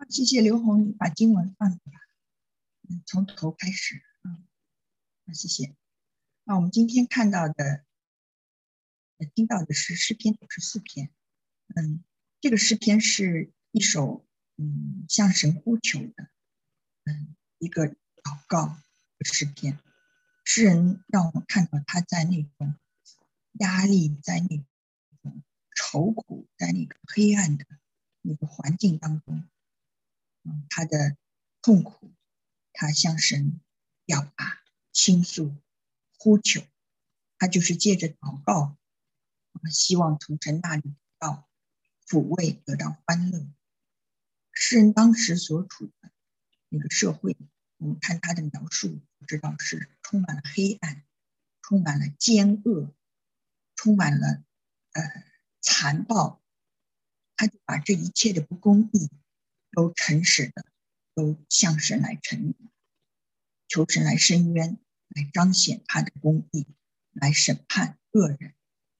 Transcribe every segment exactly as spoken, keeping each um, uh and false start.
谢谢刘红，你把经文放出来，嗯，从头开始，嗯，谢谢。那我们今天看到的、听到的是诗篇九十四篇，嗯，这个诗篇是一首嗯向神呼求的，嗯，一个祷告的诗篇。诗人让我们看到他在那种压力，在那种愁苦，在那个黑暗的那个环境当中，嗯，他的痛苦，他向神表达、倾诉、呼求，他就是借着祷告，希望从神那里得到抚慰，得到欢乐。诗人当时所处的那个社会，我们看他的描述，知道是充满了黑暗，充满了奸恶，充满了呃残暴。他就把这一切的不公义都诚实的都向神来承认，求神来伸冤，来彰显他的公义，来审判恶人。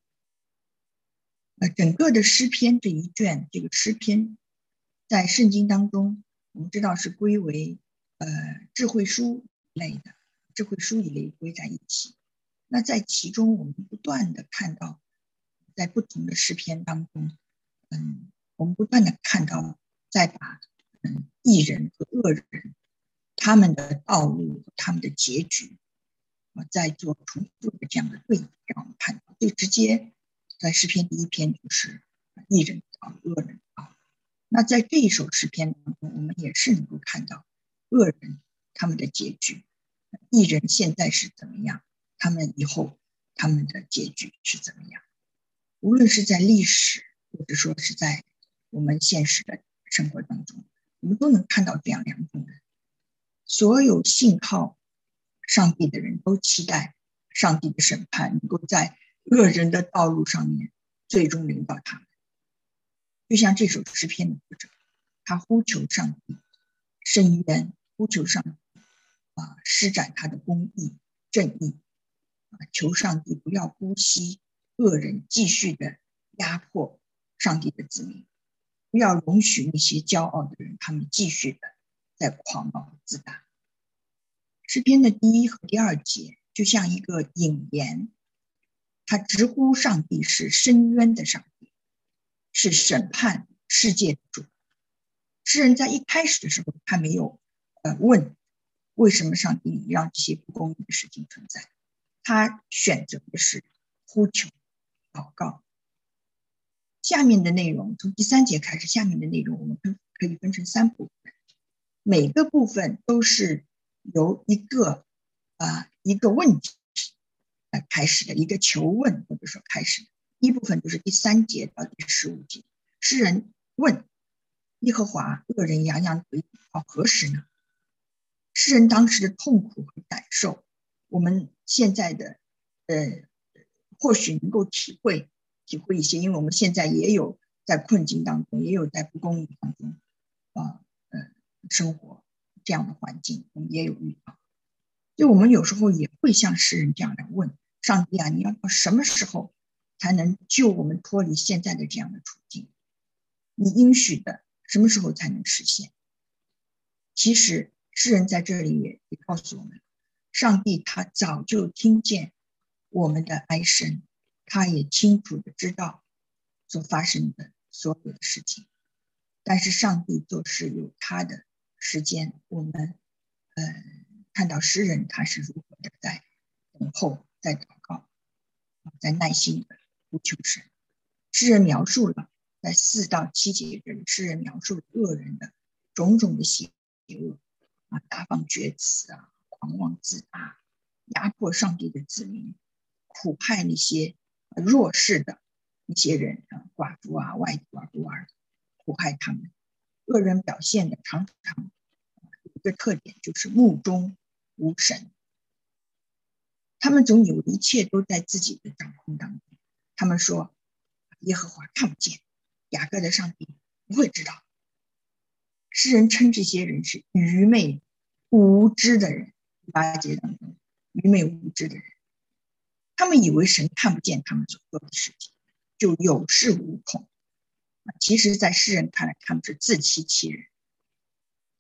呃，整个的诗篇这一卷，这个诗篇在圣经当中，我们知道是归为呃智慧书一类的，智慧书一类归在一起。那在其中，我们不断的看到，在不同的诗篇当中，嗯，我们不断的看到，在把嗯义人和恶人他们的道路、他们的结局，啊，在做重复的这样的对比，让我们看到最直接。在诗篇第一篇就是义人道、恶人道。那在这一首诗篇当中，我们也是能够看到恶人他们的结局，义人现在是怎么样，他们以后他们的结局是怎么样。无论是在历史，或者说是在我们现实的生活当中，我们都能看到这样两种人。所有信靠上帝的人都期待上帝的审判能够在恶人的道路上面最终领导他们。就像这首诗篇的作者，他呼求上帝伸冤，呼求上帝啊施展他的公义正义啊，求上帝不要姑息恶人继续的压迫上帝的子民，不要容许那些骄傲的人他们继续的在狂傲自大。诗篇的第一和第二节就像一个引言，他直呼上帝是伸冤的上帝，是审判世界的主。诗人在一开始的时候，他没有呃问为什么上帝让这些不公义的事情存在，他选择的是呼求祷告。下面的内容从第三节开始，下面的内容我们可以分成三部分，每个部分都是由一个啊、呃、一个问题呃开始的，一个求问或者说开始的。第一部分就是第三节到第十五节，诗人问耶和华，恶人洋洋得意到何时呢？诗人当时的痛苦和感受，我们现在的呃或许能够体会体会一些，因为我们现在也有在困境当中，也有在不公义当中啊呃生活这样的环境，我们也有遇到。就我们有时候也会像诗人这样来问上帝啊，你要到什么时候才能救我们脱离现在的这样的处境？你应许的什么时候才能实现？其实诗人在这里也也告诉我们，上帝他早就听见我们的哀声，他也清楚的知道所发生的所有的事情，但是上帝做事有他的时间。我们呃看到诗人他是如何的在等候，在祷告，在耐心的呼求神。诗人描述了在四到七节这里，诗人描述了恶人的种种的邪恶啊，大放厥词啊，狂妄自大，压迫上帝的子民，苦害那些弱势的一些人啊，寡妇啊、外族啊、孤儿，苦害他们。恶人表现的常常有一个特点，就是目中无神，他们总以为一切都在自己的掌控当中。他们说耶和华看不见，雅各的上帝不会知道。诗人称这些人是愚昧无知的人，第八节当中，愚昧无知的人，他们以为神看不见他们所做的事情，就有恃无恐。其实在诗人看来，他们是自欺欺人，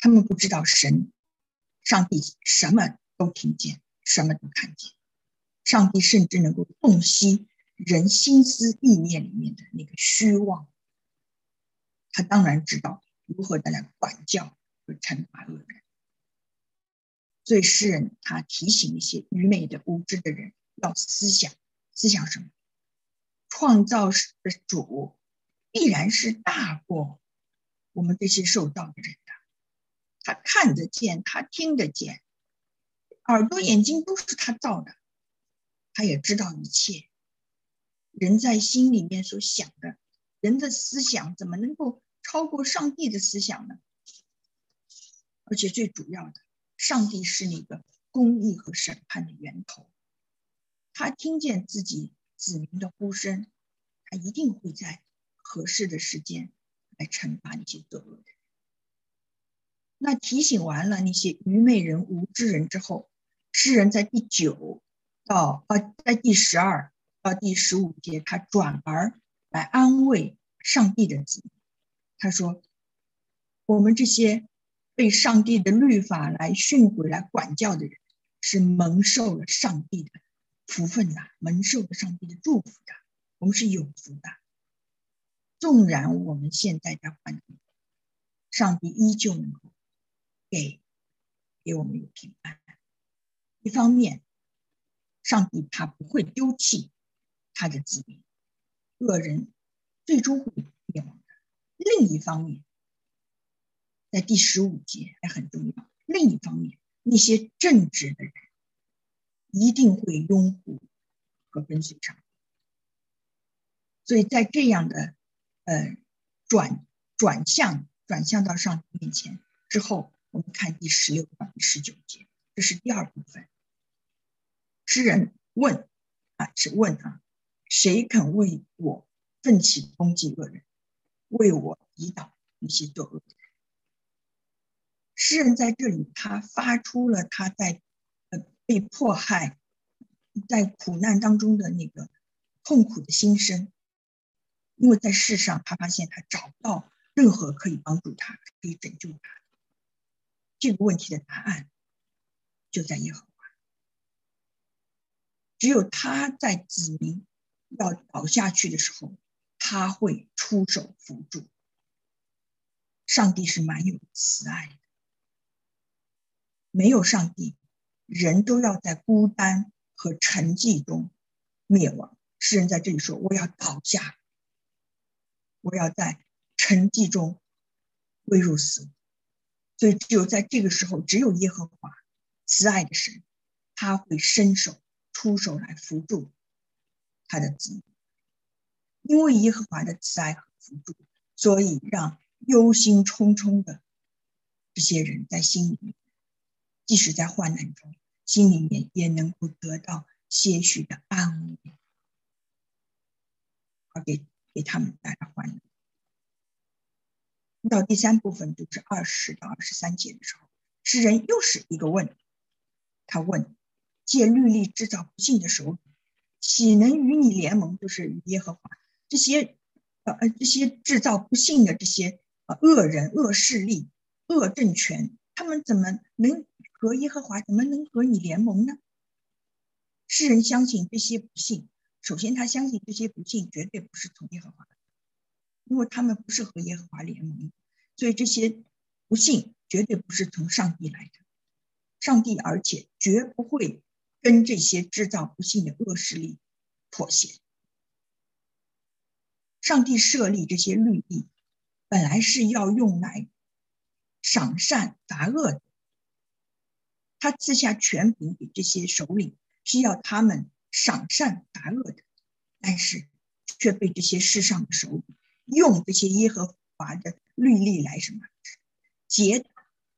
他们不知道神，上帝什么都听见，什么都看见。上帝甚至能够洞悉人心思意念里面的那个虚妄，他当然知道如何的来管教和惩罚恶人。所以诗人他提醒一些愚昧的无知的人要思想，思想什么？创造的主必然是大过我们这些受造的人的，他看得见，他听得见，耳朵眼睛都是他造的，他也知道一切。人在心里面所想的，人的思想怎么能够超过上帝的思想呢？而且最主要的，上帝是那个公义和审判的源头，他听见自己子民的呼声，他一定会在合适的时间来惩罚那些作恶的人。那提醒完了那些愚昧人、无知人之后，诗人在第九到呃，在第十二到第十五节，他转而来安慰上帝的子民。他说：“我们这些被上帝的律法来训诲、来管教的人，是蒙受了上帝的福分的，蒙受了上帝的祝福的，我们是有福的。纵然我们现在在患难，上帝依旧能够给给我们有平安。一方面，上帝他不会丢弃他的子民，恶人最终会灭亡的。另一方面，在第十五节还很重要。另一方面，那些正直的人一定会拥护和跟随上帝。所以在这样的呃转转向转向到上帝面前之后，我们看第十六到第十九节，这是第二部分。诗人问啊，是问啊，谁肯为我奋起攻击恶人，为我抵挡那些作恶的人？诗人在这里，他发出了他在呃被迫害、在苦难当中的那个痛苦的心声，因为在世上他发现他找不到任何可以帮助他、可以拯救他这个问题的答案，就在耶和华。只有他在子民要倒下去的时候，他会出手扶助。上帝是蛮有慈爱的，没有上帝，人都要在孤单和沉寂中灭亡。诗人在这里说：“我要倒下，我要在沉寂中归入死。”所以，只有在这个时候，只有耶和华慈爱的神，他会伸手出手来扶助他的子民。因为耶和华的慈爱和扶助，所以让忧心忡忡的这些人在心里面，即使在患难中，心里面也能够得到些许的安慰，而给给他们带来欢乐。到第三部分，就是二十到二十三节的时候，诗人又是一个问，他问：借律例制造不幸的手，岂能与你联盟？就是与耶和华这些呃这些制造不幸的这些呃恶人、恶势力、恶政权，他们怎么能和耶和华怎么能和你联盟呢？诗人相信这些不幸，首先他相信这些不幸绝对不是从耶和华的，因为他们不是和耶和华联盟，所以这些不幸绝对不是从上帝来的。上帝而且绝不会跟这些制造不幸的恶势力妥协。上帝设立这些律例，本来是要用来赏善罚恶的，他赐下权柄给这些首领，是要他们赏善罚恶的，但是却被这些世上的首领用这些耶和华的律例来什么结党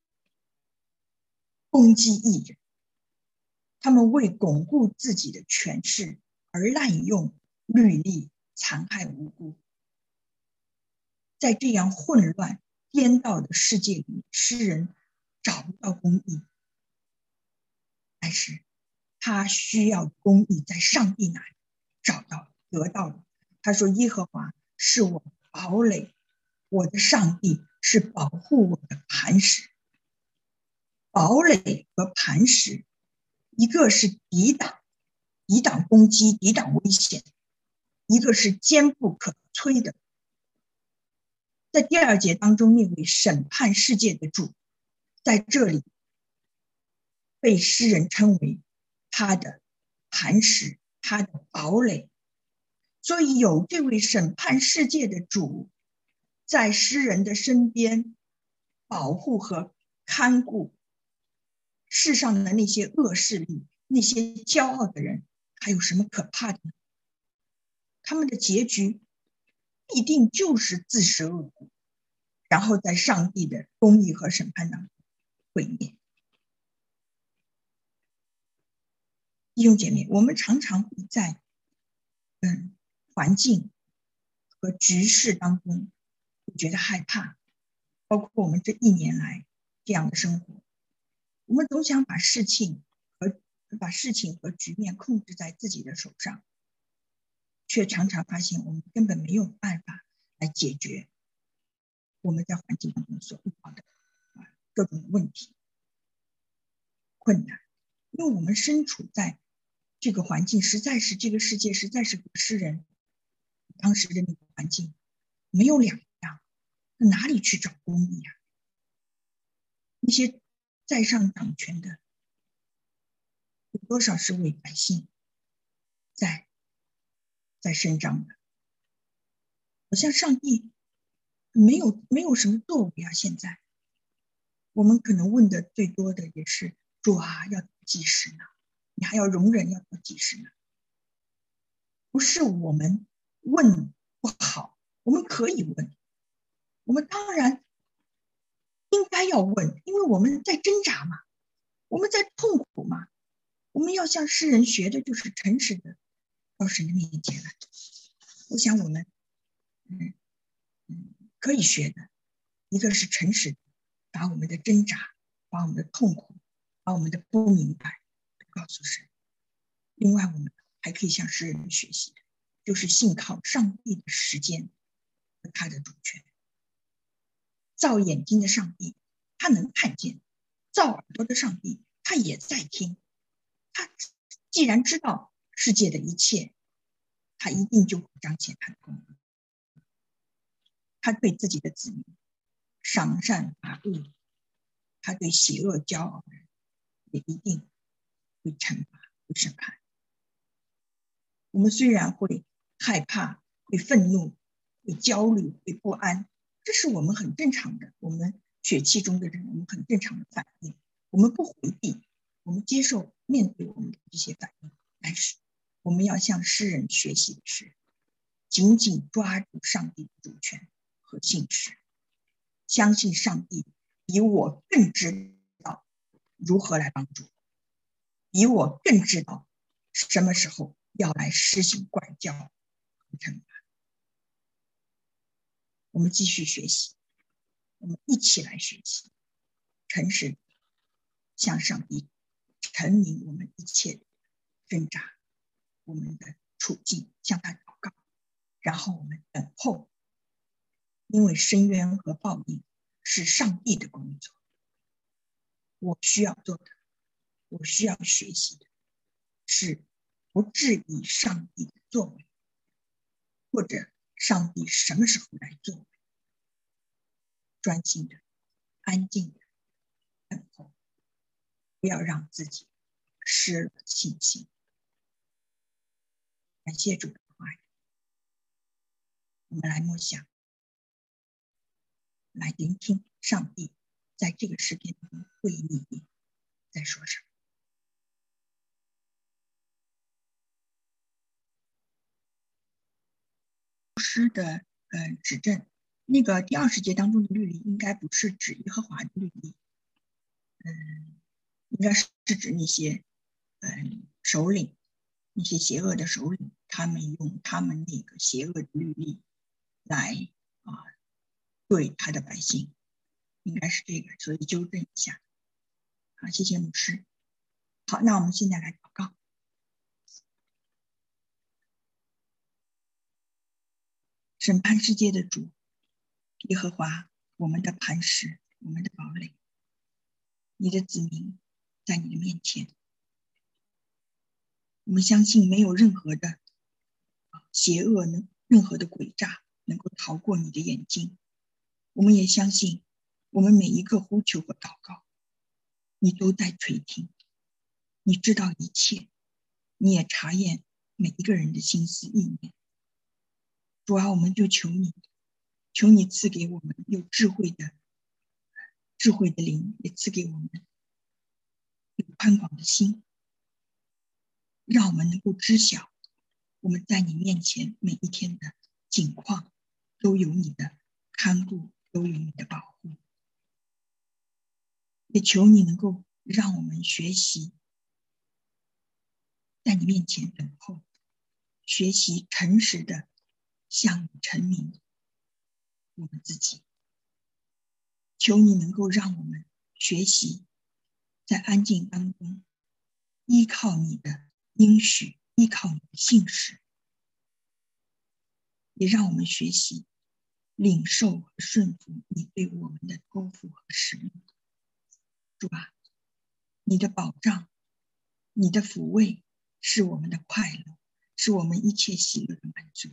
攻击义人。他们为巩固自己的权势而滥用律例，残害无辜。在这样混乱颠倒的世界里，诗人找不到公义，但是他需要公义在上帝那里找到得到了。他说：耶和华是我堡垒，我的上帝是保护我的磐石。 堡垒和磐石，一个是抵挡抵挡攻击、抵挡危险，一个是坚不可摧的。在第二节当中，那位审判世界的主，在这里被诗人称为他的磐石，他的堡垒。所以有这位审判世界的主在诗人的身边保护和看顾世上的那些恶势力，那些骄傲的人，还有什么可怕的呢？他们的结局必定就是自食恶果，然后在上帝的公义和审判当中毁灭。弟兄姐妹，我们常常会在嗯环境和局势当中会觉得害怕，包括我们这一年来这样的生活，我们总想把事情和把事情和局面控制在自己的手上，却常常发现我们根本没有办法来解决我们在环境当中所遇到的各种问题困难，因为我们身处在这个环境，实在是这个世界实在是和诗人当时的那个环境没有两样，哪里去找公义啊？那些在上掌权的有多少是为百姓在在伸张的？好像上帝没有没有什么作为啊！现在我们可能问的最多的也是主啊，要几时呢？你还要容忍要到几时呢？不是我们问不好，我们可以问，我们当然应该要问，因为我们在挣扎嘛，我们在痛苦嘛，我们要向世人学的就是诚实的到神的面前来。我想我们嗯嗯可以学的，一个是诚实的，把我们的挣扎，把我们的痛苦，把我们的不明白告诉神。另外，我们还可以向世人学习的，就是信靠上帝的时间和他的主权。造眼睛的上帝，他能看见；造耳朵的上帝，他也在听。他既然知道世界的一切，他一定就会彰显他的公义。他对自己的子民赏善罚恶，他对邪恶骄傲的人也一定会惩罚、会审判。我们虽然会害怕、会愤怒、会焦虑、会不安，这是我们很正常的，我们血气中的人，我们很正常的反应。我们不回避，我们接受面对我们的这些反应。但是我们要向诗人学习的是，紧紧抓住上帝的主权和信实，相信上帝比我更知道如何来帮助，比我更知道什么时候要来施行管教和惩罚。我们继续学习，我们一起来学习，诚实向上帝陈明我们一切的挣扎，我们的处境，向他祷告，然后我们等候，因为伸冤和报应是上帝的工作。我需要做的，我需要学习的是不质疑上帝的作为，或者上帝什么时候来作为，专心的、安静的等候，不要让自己失了信心。感谢主的话语，我们来默想，来聆听上帝在这个诗篇中对你在说什么。诗的呃指证，那个第二十节当中的律例应该不是指耶和华的律例，嗯，应该是指那些嗯首领，那些邪恶的首领，他们用他们那个邪恶的律例来啊对他的百姓，应该是这个，所以纠正一下。好，谢谢牧师。好，那我们现在来祷告。审判世界的主耶和华，我们的磐石，我们的堡垒， 你的子民在你的面前。我们相信没有任何的邪恶呢，任何的诡诈能够逃过你的眼睛。我们也相信，我们每一个呼求和祷告，你都在垂听，你知道一切，你也查验每一个人的心思意念。主啊，我们就求你，求你赐给我们有智慧的智慧的灵，也赐给我们有宽广的心，让我们能够知晓我们在你面前每一天的境况都有你的看顾，都有你的保护。也求你能够让我们学习在你面前等候，学习诚实的向你陈明我们自己。求你能够让我们学习在安静当中依靠你的应许，依靠你的信实，也让我们学习领受和顺服你对我们的托付和使命。主啊，你的保障，你的抚慰是我们的快乐，是我们一切喜乐的满足。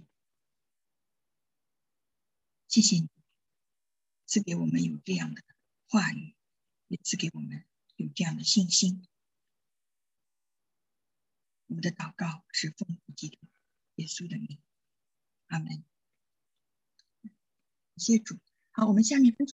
谢谢你赐给我们有这样的话语，也赐给我们有这样的信心。我们的祷告是奉基督耶稣的名，阿们。谢谢主。好，我们下面分